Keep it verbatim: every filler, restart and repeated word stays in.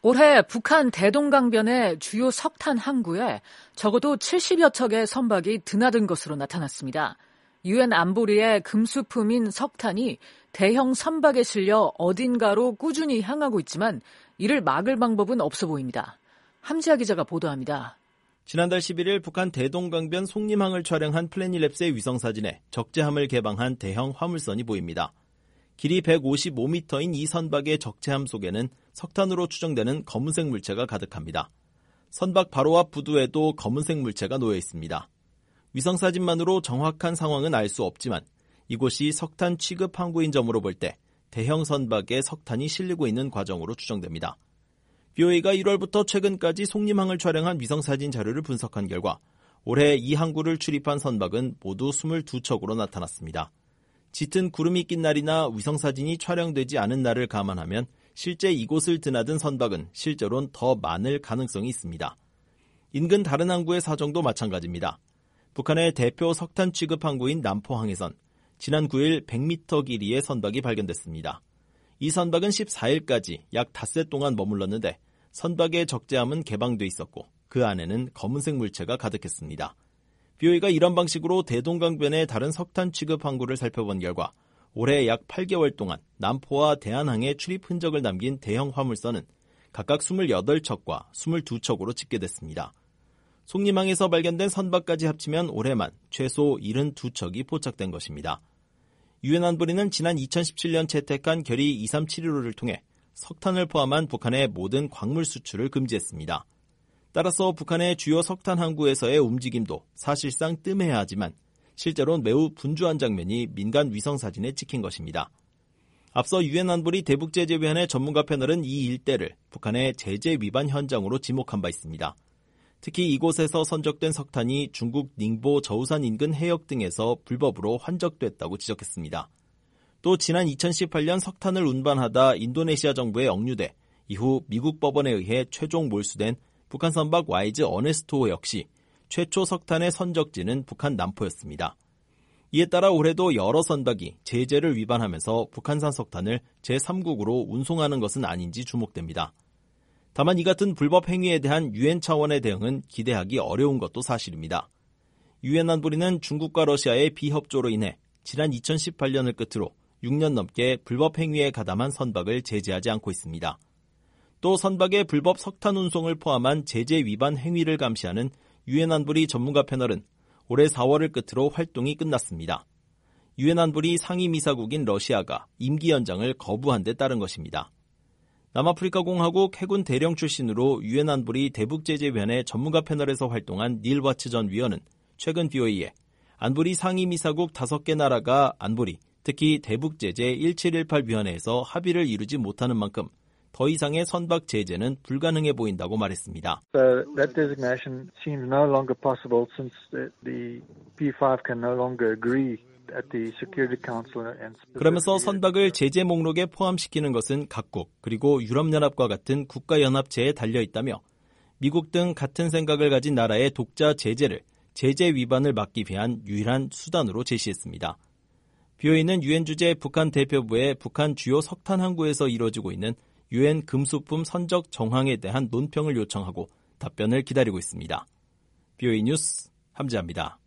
올해 북한 대동강변의 주요 석탄 항구에 적어도 칠십여 척의 선박이 드나든 것으로 나타났습니다. 유엔 안보리의 금수품인 석탄이 대형 선박에 실려 어딘가로 꾸준히 향하고 있지만 이를 막을 방법은 없어 보입니다. 함지아 기자가 보도합니다. 지난달 십일일 북한 대동강변 송림항을 촬영한 플래닛랩스의 위성사진에 적재함을 개방한 대형 화물선이 보입니다. 길이 백오십오 미터인 이 선박의 적재함 속에는 석탄으로 추정되는 검은색 물체가 가득합니다. 선박 바로 앞 부두에도 검은색 물체가 놓여 있습니다. 위성사진만으로 정확한 상황은 알 수 없지만 이곳이 석탄 취급 항구인 점으로 볼 때 대형 선박에 석탄이 실리고 있는 과정으로 추정됩니다. 비오에이가 일월부터 최근까지 송림항을 촬영한 위성사진 자료를 분석한 결과 올해 이 항구를 출입한 선박은 모두 이십이 척으로 나타났습니다. 짙은 구름이 낀 날이나 위성사진이 촬영되지 않은 날을 감안하면 실제 이곳을 드나든 선박은 실제로는 더 많을 가능성이 있습니다. 인근 다른 항구의 사정도 마찬가지입니다. 북한의 대표 석탄 취급 항구인 남포항에선 지난 구일 백 미터 길이의 선박이 발견됐습니다. 이 선박은 십사일까지 약 닷새 동안 머물렀는데 선박의 적재함은 개방돼 있었고 그 안에는 검은색 물체가 가득했습니다. 비오에이가 이런 방식으로 대동강변의 다른 석탄 취급 항구를 살펴본 결과 올해 약 팔 개월 동안 남포와 대한항에 출입 흔적을 남긴 대형 화물선은 각각 이십팔 척과 이십이 척으로 집계됐습니다. 송림항에서 발견된 선박까지 합치면 올해만 최소 칠십이 척이 포착된 것입니다. 유엔 안보리는 지난 이천십칠년 채택한 결의 이삼칠일오를 통해 석탄을 포함한 북한의 모든 광물 수출을 금지했습니다. 따라서 북한의 주요 석탄 항구에서의 움직임도 사실상 뜸해야 하지만 실제로는 매우 분주한 장면이 민간 위성사진에 찍힌 것입니다. 앞서 유엔 안보리 대북제재위원회 전문가 패널은 이 일대를 북한의 제재 위반 현장으로 지목한 바 있습니다. 특히 이곳에서 선적된 석탄이 중국 닝보 저우산 인근 해역 등에서 불법으로 환적됐다고 지적했습니다. 또 지난 이천십팔년 석탄을 운반하다 인도네시아 정부에 억류돼 이후 미국 법원에 의해 최종 몰수된 북한 선박 와이즈 어네스토 역시 최초 석탄의 선적지는 북한 남포였습니다. 이에 따라 올해도 여러 선박이 제재를 위반하면서 북한산 석탄을 제삼국으로 운송하는 것은 아닌지 주목됩니다. 다만 이 같은 불법 행위에 대한 유엔 차원의 대응은 기대하기 어려운 것도 사실입니다. 유엔 안보리는 중국과 러시아의 비협조로 인해 지난 이천십팔년을 끝으로 육 년 넘게 불법 행위에 가담한 선박을 제재하지 않고 있습니다. 또 선박의 불법 석탄 운송을 포함한 제재 위반 행위를 감시하는 유엔 안보리 전문가 패널은 올해 사월을 끝으로 활동이 끝났습니다. 유엔 안보리 상임이사국인 러시아가 임기 연장을 거부한 데 따른 것입니다. 남아프리카 공화국 해군 대령 출신으로 유엔 안보리 대북제재위원회 전문가 패널에서 활동한 닐 와츠 전 위원은 최근 비오에이에 안보리 상임이사국 다섯 개 나라가 안보리, 특히 대북제재 일칠일팔 위원회에서 합의를 이루지 못하는 만큼 더 이상의 선박 제재는 불가능해 보인다고 말했습니다. So that designation seems no longer possible since the 피 파이브 can no longer agree at the Security Council and 그러면서 선박을 제재 목록에 포함시키는 것은 각국 그리고 유럽연합과 같은 국가연합체에 달려 있다며 미국 등 같은 생각을 가진 나라의 독자 제재를 제재 위반을 막기 위한 유일한 수단으로 제시했습니다. 비오에이는 유엔 주재 북한 대표부에 북한 주요 석탄 항구에서 이뤄지고 있는 유엔 금수품 선적 정황에 대한 논평을 요청하고 답변을 기다리고 있습니다. 비오에이 뉴스 함지아입니다.